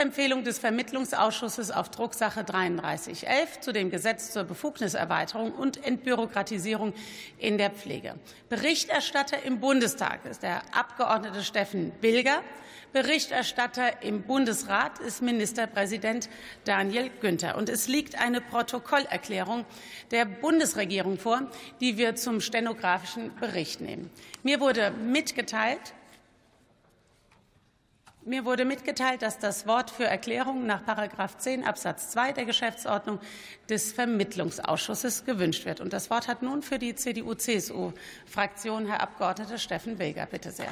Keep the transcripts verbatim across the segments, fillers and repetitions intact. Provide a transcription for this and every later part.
Beschlussempfehlung des Vermittlungsausschusses auf Drucksache dreiunddreißig elf zu dem Gesetz zur Befugniserweiterung und Entbürokratisierung in der Pflege. Berichterstatter im Bundestag ist der Abgeordnete Steffen Bilger. Berichterstatter im Bundesrat ist Ministerpräsident Daniel Günther. Und es liegt eine Protokollerklärung der Bundesregierung vor, die wir zum stenografischen Bericht nehmen. Mir wurde mitgeteilt, Mir wurde mitgeteilt, dass das Wort für Erklärungen nach Paragraph zehn Absatz zwei der Geschäftsordnung des Vermittlungsausschusses gewünscht wird. Und das Wort hat nun für die C D U C S U-Fraktion Herr Abgeordneter Steffen Bilger. Bitte sehr.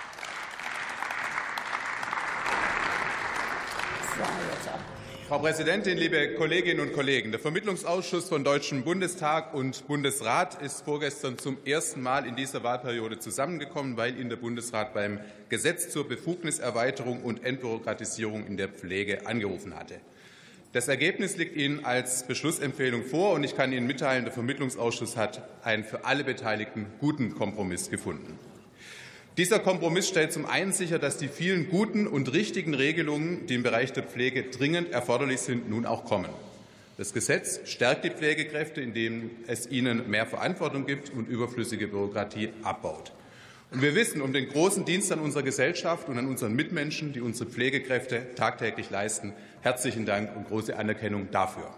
Frau Präsidentin, liebe Kolleginnen und Kollegen! Der Vermittlungsausschuss von Deutschen Bundestag und Bundesrat ist vorgestern zum ersten Mal in dieser Wahlperiode zusammengekommen, weil ihn der Bundesrat beim Gesetz zur Befugniserweiterung und Entbürokratisierung in der Pflege angerufen hatte. Das Ergebnis liegt Ihnen als Beschlussempfehlung vor, und ich kann Ihnen mitteilen, der Vermittlungsausschuss hat einen für alle Beteiligten guten Kompromiss gefunden. Dieser Kompromiss stellt zum einen sicher, dass die vielen guten und richtigen Regelungen, die im Bereich der Pflege dringend erforderlich sind, nun auch kommen. Das Gesetz stärkt die Pflegekräfte, indem es ihnen mehr Verantwortung gibt und überflüssige Bürokratie abbaut. Und wir wissen um den großen Dienst an unserer Gesellschaft und an unseren Mitmenschen, die unsere Pflegekräfte tagtäglich leisten. Herzlichen Dank und große Anerkennung dafür.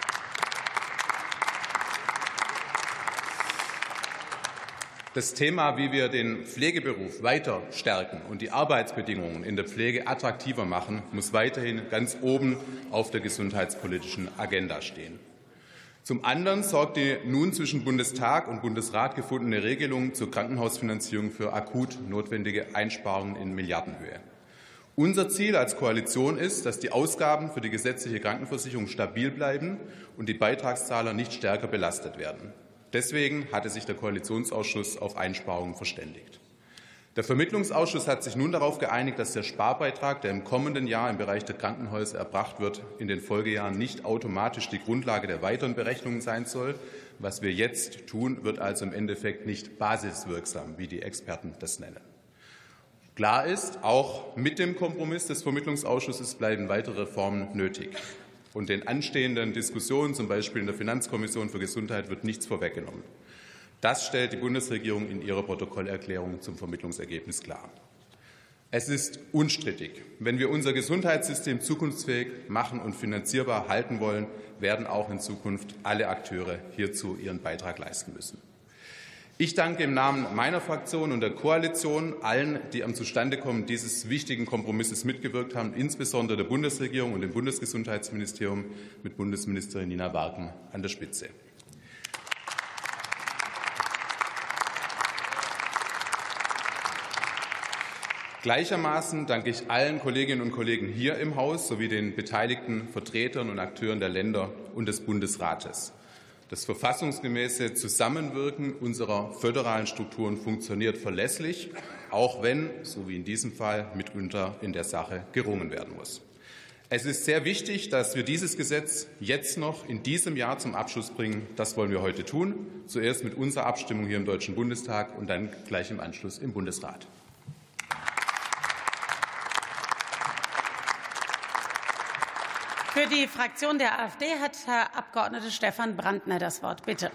Das Thema, wie wir den Pflegeberuf weiter stärken und die Arbeitsbedingungen in der Pflege attraktiver machen, muss weiterhin ganz oben auf der gesundheitspolitischen Agenda stehen. Zum anderen sorgt die nun zwischen Bundestag und Bundesrat gefundene Regelung zur Krankenhausfinanzierung für akut notwendige Einsparungen in Milliardenhöhe. Unser Ziel als Koalition ist, dass die Ausgaben für die gesetzliche Krankenversicherung stabil bleiben und die Beitragszahler nicht stärker belastet werden. Deswegen hatte sich der Koalitionsausschuss auf Einsparungen verständigt. Der Vermittlungsausschuss hat sich nun darauf geeinigt, dass der Sparbeitrag, der im kommenden Jahr im Bereich der Krankenhäuser erbracht wird, in den Folgejahren nicht automatisch die Grundlage der weiteren Berechnungen sein soll. Was wir jetzt tun, wird also im Endeffekt nicht basiswirksam, wie die Experten das nennen. Klar ist, auch mit dem Kompromiss des Vermittlungsausschusses bleiben weitere Reformen nötig. Und den anstehenden Diskussionen, zum Beispiel in der Finanzkommission für Gesundheit, wird nichts vorweggenommen. Das stellt die Bundesregierung in ihrer Protokollerklärung zum Vermittlungsergebnis klar. Es ist unstrittig. Wenn wir unser Gesundheitssystem zukunftsfähig machen und finanzierbar halten wollen, werden auch in Zukunft alle Akteure hierzu ihren Beitrag leisten müssen. Ich danke im Namen meiner Fraktion und der Koalition allen, die am Zustandekommen dieses wichtigen Kompromisses mitgewirkt haben, insbesondere der Bundesregierung und dem Bundesgesundheitsministerium mit Bundesministerin Nina Barken an der Spitze. Gleichermaßen danke ich allen Kolleginnen und Kollegen hier im Haus sowie den beteiligten Vertretern und Akteuren der Länder und des Bundesrates. Das verfassungsgemäße Zusammenwirken unserer föderalen Strukturen funktioniert verlässlich, auch wenn, so wie in diesem Fall, mitunter in der Sache gerungen werden muss. Es ist sehr wichtig, dass wir dieses Gesetz jetzt noch in diesem Jahr zum Abschluss bringen. Das wollen wir heute tun, zuerst mit unserer Abstimmung hier im Deutschen Bundestag und dann gleich im Anschluss im Bundesrat. Für die Fraktion der AfD hat Herr Abgeordneter Stefan Brandner das Wort. Bitte.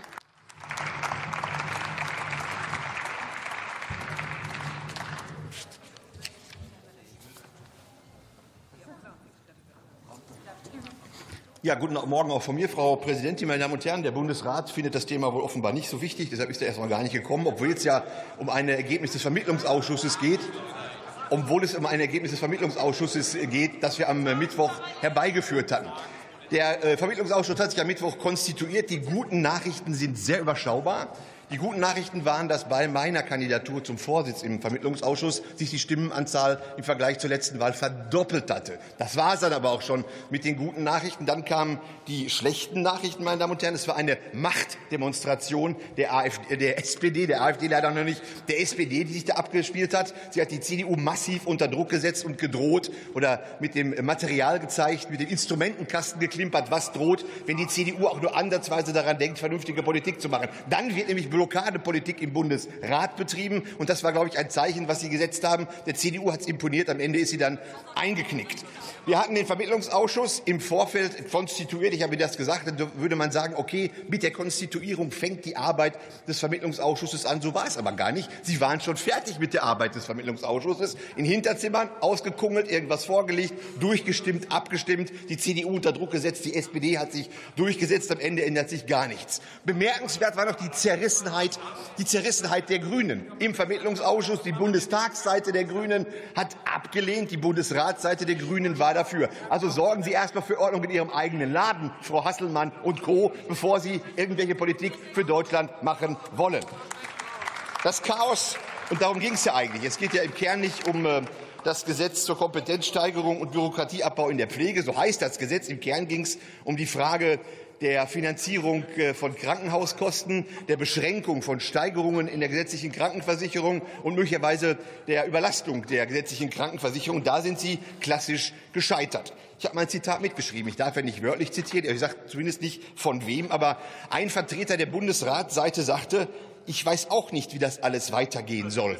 Ja, guten Morgen auch von mir, Frau Präsidentin, meine Damen und Herren. Der Bundesrat findet das Thema wohl offenbar nicht so wichtig. Deshalb ist er erst mal gar nicht gekommen, obwohl es ja um ein Ergebnis des Vermittlungsausschusses geht. Obwohl es um ein Ergebnis des Vermittlungsausschusses geht, das wir am Mittwoch herbeigeführt hatten. Der Vermittlungsausschuss hat sich am Mittwoch konstituiert. Die guten Nachrichten sind sehr überschaubar. Die guten Nachrichten waren, dass bei meiner Kandidatur zum Vorsitz im Vermittlungsausschuss sich die Stimmenanzahl im Vergleich zur letzten Wahl verdoppelt hatte. Das war es dann aber auch schon mit den guten Nachrichten. Dann kamen die schlechten Nachrichten, meine Damen und Herren. Es war eine Machtdemonstration der, AfD, der S P D, der AfD leider noch nicht, der S P D, die sich da abgespielt hat. Sie hat die C D U massiv unter Druck gesetzt und gedroht oder mit dem Material gezeigt, mit dem Instrumentenkasten geklimpert, was droht, wenn die C D U auch nur ansatzweise daran denkt, vernünftige Politik zu machen. Dann wird nämlich Blockadepolitik im Bundesrat betrieben. Und das war, glaube ich, ein Zeichen, was Sie gesetzt haben. Der C D U hat es imponiert. Am Ende ist sie dann eingeknickt. Wir hatten den Vermittlungsausschuss im Vorfeld konstituiert. Ich habe Ihnen das gesagt. Dann würde man sagen, okay, mit der Konstituierung fängt die Arbeit des Vermittlungsausschusses an. So war es aber gar nicht. Sie waren schon fertig mit der Arbeit des Vermittlungsausschusses. In Hinterzimmern ausgekungelt, irgendwas vorgelegt, durchgestimmt, abgestimmt, die C D U unter Druck gesetzt, die S P D hat sich durchgesetzt. Am Ende ändert sich gar nichts. Bemerkenswert war noch die Zerrissenheit, die Zerrissenheit der Grünen im Vermittlungsausschuss. Die Bundestagsseite der Grünen hat abgelehnt, die Bundesratsseite der Grünen war dafür. Also sorgen Sie erst mal für Ordnung in Ihrem eigenen Laden, Frau Hasselmann und Co., bevor Sie irgendwelche Politik für Deutschland machen wollen. Das Chaos, und darum ging es ja eigentlich. Es geht ja im Kern nicht um äh, das Gesetz zur Kompetenzsteigerung und Bürokratieabbau in der Pflege. So heißt das Gesetz. Im Kern ging es um die Frage der Finanzierung von Krankenhauskosten, der Beschränkung von Steigerungen in der gesetzlichen Krankenversicherung und möglicherweise der Überlastung der gesetzlichen Krankenversicherung. Da sind Sie klassisch gescheitert. Ich habe mein Zitat mitgeschrieben. Ich darf ja nicht wörtlich zitieren. Ich sage zumindest nicht von wem. Aber ein Vertreter der Bundesratsseite sagte, ich weiß auch nicht, wie das alles weitergehen soll.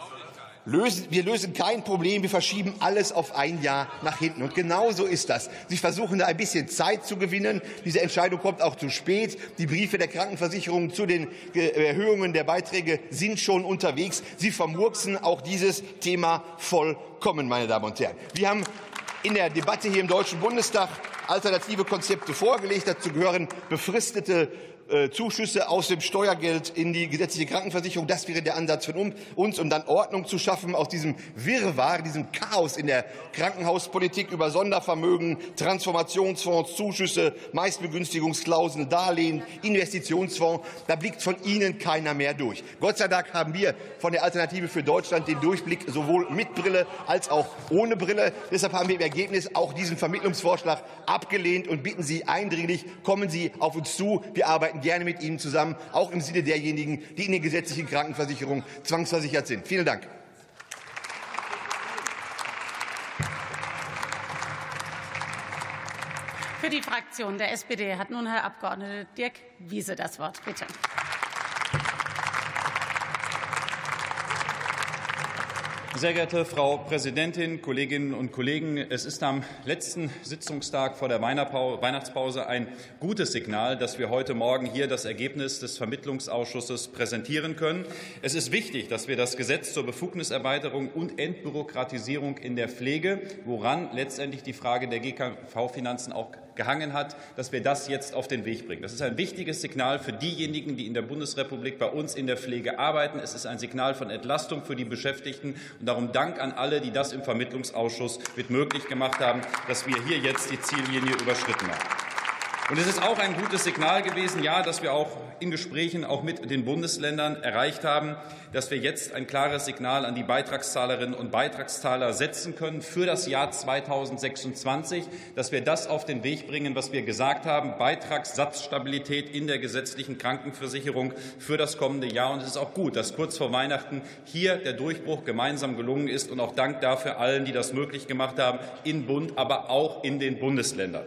Lösen, wir lösen kein Problem, wir verschieben alles auf ein Jahr nach hinten. Und genau so ist das. Sie versuchen da ein bisschen Zeit zu gewinnen. Diese Entscheidung kommt auch zu spät. Die Briefe der Krankenversicherung zu den Erhöhungen der Beiträge sind schon unterwegs. Sie vermurksen auch dieses Thema vollkommen, meine Damen und Herren. Wir haben in der Debatte hier im Deutschen Bundestag alternative Konzepte vorgelegt. Dazu gehören befristete Zuschüsse aus dem Steuergeld in die gesetzliche Krankenversicherung. Das wäre der Ansatz von uns, um dann Ordnung zu schaffen aus diesem Wirrwarr, diesem Chaos in der Krankenhauspolitik über Sondervermögen, Transformationsfonds, Zuschüsse, Meistbegünstigungsklauseln, Darlehen, Investitionsfonds. Da blickt von Ihnen keiner mehr durch. Gott sei Dank haben wir von der Alternative für Deutschland den Durchblick sowohl mit Brille als auch ohne Brille. Deshalb haben wir im Ergebnis auch diesen Vermittlungsvorschlag abgelehnt und bitten Sie eindringlich, kommen Sie auf uns zu. Wir arbeiten gerne mit Ihnen zusammen, auch im Sinne derjenigen, die in den gesetzlichen Krankenversicherungen zwangsversichert sind. Vielen Dank. Für die Fraktion der S P D hat nun Herr Abgeordneter Dirk Wiese das Wort. Bitte. Sehr geehrte Frau Präsidentin, Kolleginnen und Kollegen! Es ist am letzten Sitzungstag vor der Weihnachtspause ein gutes Signal, dass wir heute Morgen hier das Ergebnis des Vermittlungsausschusses präsentieren können. Es ist wichtig, dass wir das Gesetz zur Befugniserweiterung und Entbürokratisierung in der Pflege, woran letztendlich die Frage der G K V-Finanzen auch gehangen hat, dass wir das jetzt auf den Weg bringen. Das ist ein wichtiges Signal für diejenigen, die in der Bundesrepublik bei uns in der Pflege arbeiten. Es ist ein Signal von Entlastung für die Beschäftigten. Und darum Dank an alle, die das im Vermittlungsausschuss mit möglich gemacht haben, dass wir hier jetzt die Ziellinie überschritten haben. Und es ist auch ein gutes Signal gewesen, ja, dass wir auch in Gesprächen auch mit den Bundesländern erreicht haben, dass wir jetzt ein klares Signal an die Beitragszahlerinnen und Beitragszahler setzen können für das Jahr zweitausendsechsundzwanzig, dass wir das auf den Weg bringen, was wir gesagt haben, Beitragssatzstabilität in der gesetzlichen Krankenversicherung für das kommende Jahr. Und es ist auch gut, dass kurz vor Weihnachten hier der Durchbruch gemeinsam gelungen ist. Und auch Dank dafür allen, die das möglich gemacht haben, im Bund, aber auch in den Bundesländern.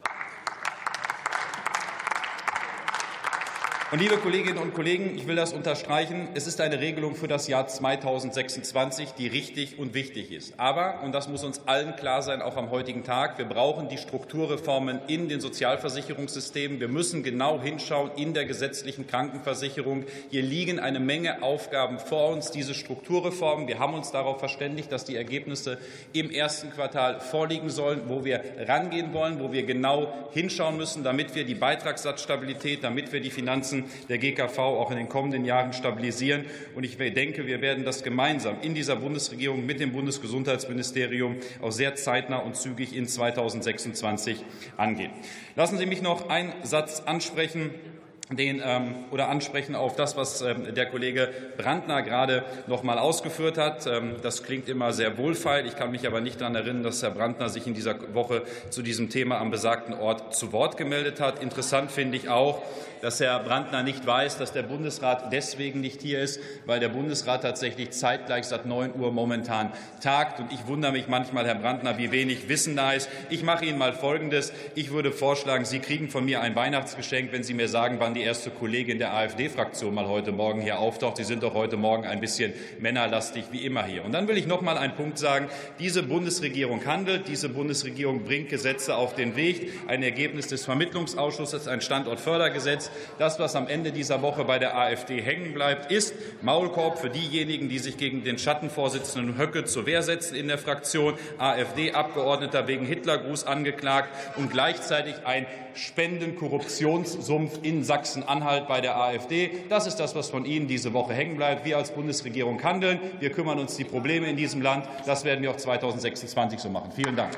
Und liebe Kolleginnen und Kollegen, ich will das unterstreichen, es ist eine Regelung für das Jahr zweitausendsechsundzwanzig, die richtig und wichtig ist. Aber, und das muss uns allen klar sein, auch am heutigen Tag, wir brauchen die Strukturreformen in den Sozialversicherungssystemen. Wir müssen genau hinschauen in der gesetzlichen Krankenversicherung. Hier liegen eine Menge Aufgaben vor uns, diese Strukturreformen. Wir haben uns darauf verständigt, dass die Ergebnisse im ersten Quartal vorliegen sollen, wo wir rangehen wollen, wo wir genau hinschauen müssen, damit wir die Beitragssatzstabilität, damit wir die Finanzen der G K V auch in den kommenden Jahren stabilisieren. Und ich denke, wir werden das gemeinsam in dieser Bundesregierung mit dem Bundesgesundheitsministerium auch sehr zeitnah und zügig in zweitausendsechsundzwanzig angehen. Lassen Sie mich noch einen Satz ansprechen. Den, ähm, oder ansprechen auf das, was ähm, der Kollege Brandner gerade noch mal ausgeführt hat. Ähm, das klingt immer sehr wohlfeil. Ich kann mich aber nicht daran erinnern, dass Herr Brandner sich in dieser Woche zu diesem Thema am besagten Ort zu Wort gemeldet hat. Interessant finde ich auch, dass Herr Brandner nicht weiß, dass der Bundesrat deswegen nicht hier ist, weil der Bundesrat tatsächlich zeitgleich seit neun Uhr momentan tagt. Und ich wundere mich manchmal, Herr Brandner, wie wenig Wissen da ist. Ich mache Ihnen mal Folgendes. Ich würde vorschlagen, Sie kriegen von mir ein Weihnachtsgeschenk, wenn Sie mir sagen, wann die die erste Kollegin der AfD-Fraktion mal heute Morgen hier auftaucht. Sie sind doch heute Morgen ein bisschen männerlastig wie immer hier. Und dann will ich noch mal einen Punkt sagen. Diese Bundesregierung handelt. Diese Bundesregierung bringt Gesetze auf den Weg. Ein Ergebnis des Vermittlungsausschusses, ein Standortfördergesetz. Das, was am Ende dieser Woche bei der AfD hängen bleibt, ist Maulkorb für diejenigen, die sich gegen den Schattenvorsitzenden Höcke zur Wehr setzen in der Fraktion. AfD-Abgeordneter wegen Hitlergruß angeklagt und gleichzeitig ein Spendenkorruptionssumpf in Sachsen-Anhalt bei der AfD. Das ist das, was von Ihnen diese Woche hängen bleibt. Wir als Bundesregierung handeln. Wir kümmern uns um die Probleme in diesem Land. Das werden wir auch zweitausendsechsundzwanzig so machen. Vielen Dank.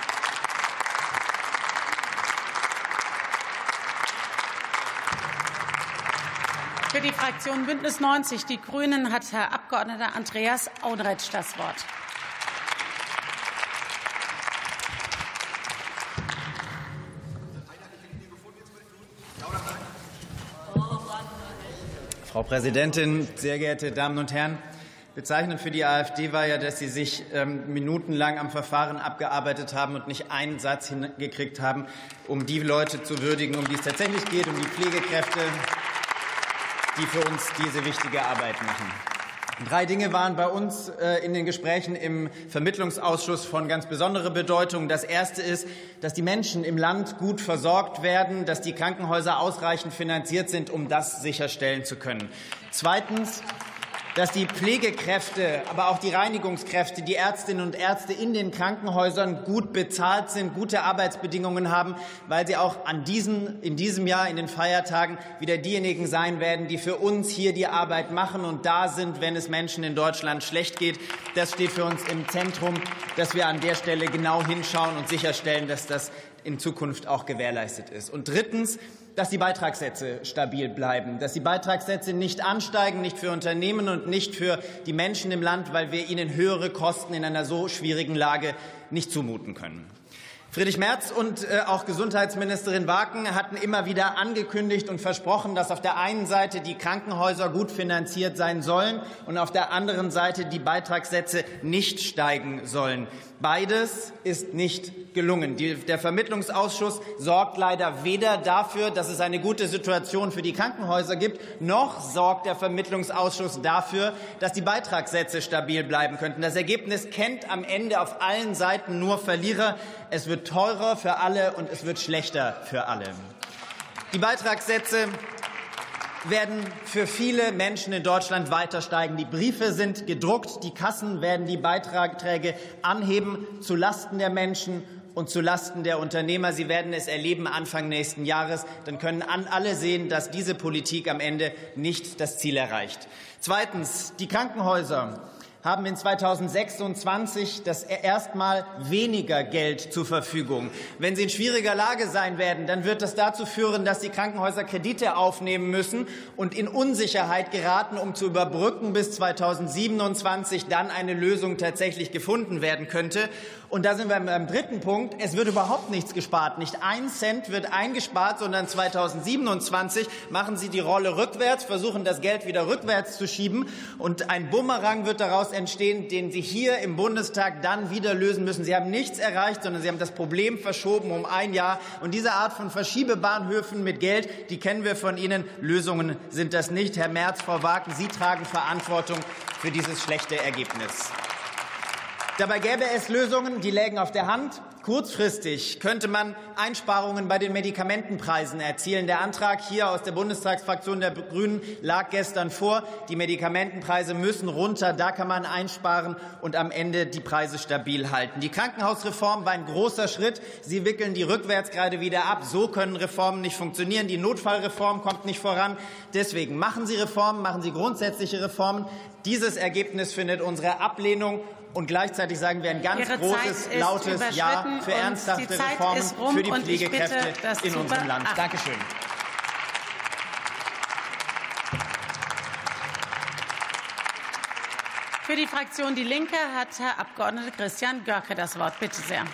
Für die Fraktion Bündnis neunzig Die Grünen hat Herr Abg. Andreas Auenretsch das Wort. Frau Präsidentin, sehr geehrte Damen und Herren! Bezeichnend für die AfD war ja, dass sie sich ähm, minutenlang am Verfahren abgearbeitet haben und nicht einen Satz hingekriegt haben, um die Leute zu würdigen, um die es tatsächlich geht, um die Pflegekräfte, die für uns diese wichtige Arbeit machen. Drei Dinge waren bei uns äh, in den Gesprächen im Vermittlungsausschuss von ganz besonderer Bedeutung. Das erste ist, dass die Menschen im Land gut versorgt werden, dass die Krankenhäuser ausreichend finanziert sind, um das sicherstellen zu können. Zweitens, dass die Pflegekräfte, aber auch die Reinigungskräfte, die Ärztinnen und Ärzte in den Krankenhäusern gut bezahlt sind, gute Arbeitsbedingungen haben, weil sie auch an diesen, in diesem Jahr, in den Feiertagen, wieder diejenigen sein werden, die für uns hier die Arbeit machen und da sind, wenn es Menschen in Deutschland schlecht geht. Das steht für uns im Zentrum, dass wir an der Stelle genau hinschauen und sicherstellen, dass das in Zukunft auch gewährleistet ist. Und drittens, dass die Beitragssätze stabil bleiben, dass die Beitragssätze nicht ansteigen, nicht für Unternehmen und nicht für die Menschen im Land, weil wir ihnen höhere Kosten in einer so schwierigen Lage nicht zumuten können. Friedrich Merz und äh, auch Gesundheitsministerin Waken hatten immer wieder angekündigt und versprochen, dass auf der einen Seite die Krankenhäuser gut finanziert sein sollen und auf der anderen Seite die Beitragssätze nicht steigen sollen. Beides ist nicht gelungen. Die, der Vermittlungsausschuss sorgt leider weder dafür, dass es eine gute Situation für die Krankenhäuser gibt, noch sorgt der Vermittlungsausschuss dafür, dass die Beitragssätze stabil bleiben könnten. Das Ergebnis kennt am Ende auf allen Seiten nur Verlierer. Es wird teurer für alle und es wird schlechter für alle. Die Beitragssätze werden für viele Menschen in Deutschland weiter steigen. Die Briefe sind gedruckt, die Kassen werden die Beiträge anheben zulasten der Menschen und zulasten der Unternehmer. Sie werden es erleben Anfang nächsten Jahres. Dann können alle sehen, dass diese Politik am Ende nicht das Ziel erreicht. Zweitens, die Krankenhäuser haben in zweitausendsechsundzwanzig das erstmal weniger Geld zur Verfügung. Wenn sie in schwieriger Lage sein werden, dann wird das dazu führen, dass die Krankenhäuser Kredite aufnehmen müssen und in Unsicherheit geraten, um zu überbrücken, bis zweitausendsiebenundzwanzig dann eine Lösung tatsächlich gefunden werden könnte. Und da sind wir beim dritten Punkt. Es wird überhaupt nichts gespart. Nicht ein Cent wird eingespart, sondern zweitausendsiebenundzwanzig machen Sie die Rolle rückwärts, versuchen das Geld wieder rückwärts zu schieben. Und ein Bumerang wird daraus entstehen, den Sie hier im Bundestag dann wieder lösen müssen. Sie haben nichts erreicht, sondern Sie haben das Problem verschoben um ein Jahr. Und diese Art von Verschiebebahnhöfen mit Geld, die kennen wir von Ihnen. Lösungen sind das nicht. Herr Merz, Frau Waken, Sie tragen Verantwortung für dieses schlechte Ergebnis. Dabei gäbe es Lösungen, die lägen auf der Hand. Kurzfristig könnte man Einsparungen bei den Medikamentenpreisen erzielen. Der Antrag hier aus der Bundestagsfraktion der Grünen lag gestern vor. Die Medikamentenpreise müssen runter. Da kann man einsparen und am Ende die Preise stabil halten. Die Krankenhausreform war ein großer Schritt. Sie wickeln die rückwärts gerade wieder ab. So können Reformen nicht funktionieren. Die Notfallreform kommt nicht voran. Deswegen machen Sie Reformen, machen Sie grundsätzliche Reformen. Dieses Ergebnis findet unsere Ablehnung. Und gleichzeitig sagen wir ein ganz Ihre großes, lautes Ja für ernsthafte Reformen für die Pflegekräfte in unserem Land. Dankeschön. Für die Fraktion Die Linke hat Herr Abg. Christian Görke das Wort. Bitte sehr.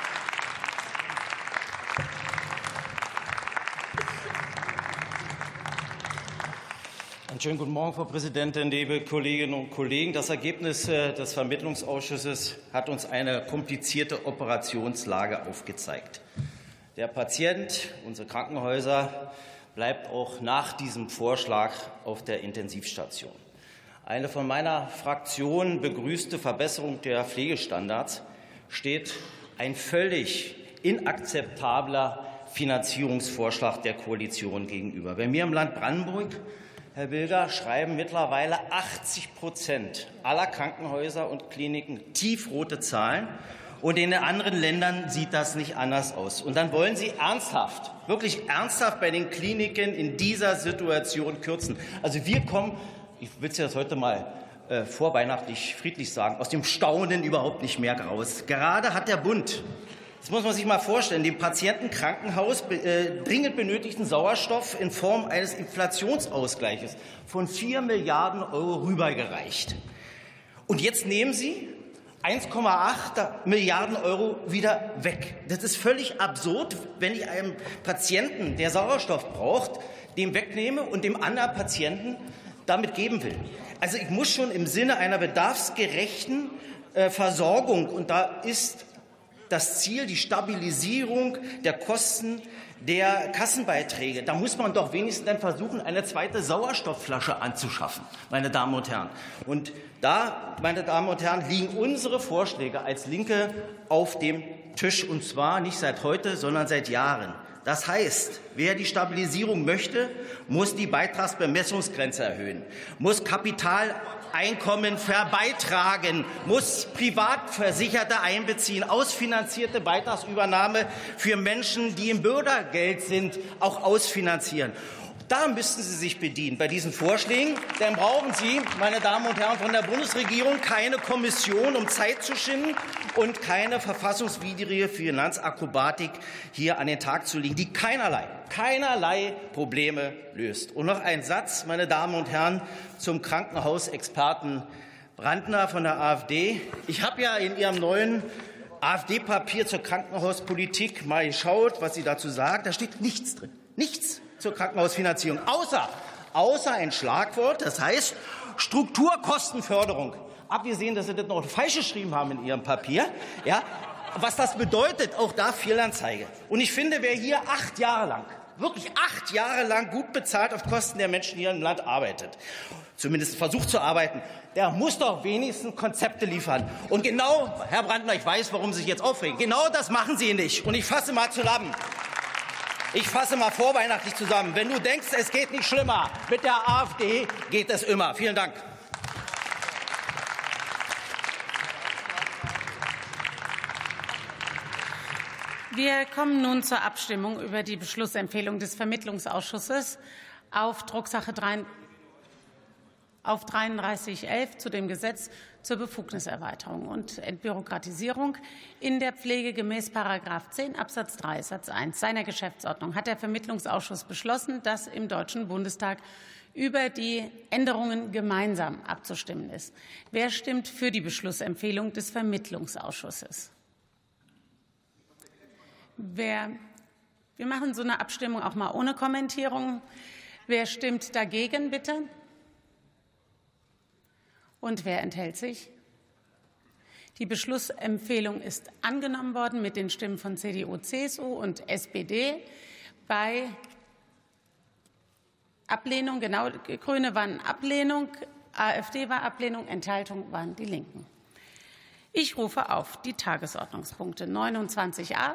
Einen schönen guten Morgen, Frau Präsidentin, liebe Kolleginnen und Kollegen. Das Ergebnis des Vermittlungsausschusses hat uns eine komplizierte Operationslage aufgezeigt. Der Patient, unsere Krankenhäuser bleibt auch nach diesem Vorschlag auf der Intensivstation. Eine von meiner Fraktion begrüßte Verbesserung der Pflegestandards steht ein völlig inakzeptabler Finanzierungsvorschlag der Koalition gegenüber. Bei mir im Land Brandenburg, Herr Bilger, schreiben mittlerweile achtzig Prozent aller Krankenhäuser und Kliniken tiefrote Zahlen. Und in den anderen Ländern sieht das nicht anders aus. Und dann wollen Sie ernsthaft, wirklich ernsthaft bei den Kliniken in dieser Situation kürzen. Also wir kommen, ich will es jetzt heute mal äh, vorweihnachtlich friedlich sagen, aus dem Staunen überhaupt nicht mehr raus. Gerade hat der Bund, das muss man sich mal vorstellen, dem Patientenkrankenhaus äh, dringend benötigten Sauerstoff in Form eines Inflationsausgleiches von vier Milliarden Euro rübergereicht. Und jetzt nehmen Sie eins Komma acht Milliarden Euro wieder weg. Das ist völlig absurd, wenn ich einem Patienten, der Sauerstoff braucht, dem wegnehme und dem anderen Patienten damit geben will. Also ich muss schon im Sinne einer bedarfsgerechten äh, Versorgung, und da ist das Ziel die Stabilisierung der Kosten der Kassenbeiträge. Da muss man doch wenigstens dann versuchen, eine zweite Sauerstoffflasche anzuschaffen, meine Damen und Herren. Und da, meine Damen und Herren, liegen unsere Vorschläge als Linke auf dem Tisch, und zwar nicht seit heute, sondern seit Jahren. Das heißt, wer die Stabilisierung möchte, muss die Beitragsbemessungsgrenze erhöhen, muss Kapitaleinkommen verbeitragen, muss Privatversicherte einbeziehen, ausfinanzierte Beitragsübernahme für Menschen, die im Bürgergeld sind, auch ausfinanzieren. Da müssten Sie sich bedienen bei diesen Vorschlägen. Dann brauchen Sie, meine Damen und Herren von der Bundesregierung, keine Kommission, um Zeit zu schinden, und keine verfassungswidrige Finanzakrobatik hier an den Tag zu legen, die keinerlei, keinerlei Probleme löst. Und noch ein Satz, meine Damen und Herren, zum Krankenhausexperten Brandner von der AfD. Ich habe ja in Ihrem neuen AfD-Papier zur Krankenhauspolitik mal geschaut, was Sie dazu sagen. Da steht nichts drin. Nichts zur Krankenhausfinanzierung, außer, außer ein Schlagwort, das heißt Strukturkostenförderung. Abgesehen, dass Sie das noch falsch geschrieben haben in Ihrem Papier. Ja, was das bedeutet, auch da Fehlanzeige. Und ich finde, wer hier acht Jahre lang, wirklich acht Jahre lang gut bezahlt auf Kosten der Menschen hier im Land arbeitet, zumindest versucht zu arbeiten, der muss doch wenigstens Konzepte liefern. Und genau, Herr Brandner, ich weiß, warum Sie sich jetzt aufregen, genau das machen Sie nicht. Und ich fasse mal zusammen. Ich fasse mal vorweihnachtlich zusammen. Wenn du denkst, es geht nicht schlimmer, mit der AfD geht es immer. Vielen Dank. Wir kommen nun zur Abstimmung über die Beschlussempfehlung des Vermittlungsausschusses auf Drucksache auf dreiunddreißig elf zu dem Gesetz zur Befugniserweiterung und Entbürokratisierung in der Pflege gemäß Paragraph zehn Absatz drei Satz eins seiner Geschäftsordnung hat der Vermittlungsausschuss beschlossen, dass im Deutschen Bundestag über die Änderungen gemeinsam abzustimmen ist. Wer stimmt für die Beschlussempfehlung des Vermittlungsausschusses? Wer, wir machen so eine Abstimmung auch mal ohne Kommentierung. Wer stimmt dagegen, bitte? Und wer enthält sich? Die Beschlussempfehlung ist angenommen worden mit den Stimmen von C D U, C S U und S P D. Bei Ablehnung, genau, Grüne waren Ablehnung, AfD war Ablehnung, Enthaltung waren die Linken. Ich rufe auf die Tagesordnungspunkte neunundzwanzig a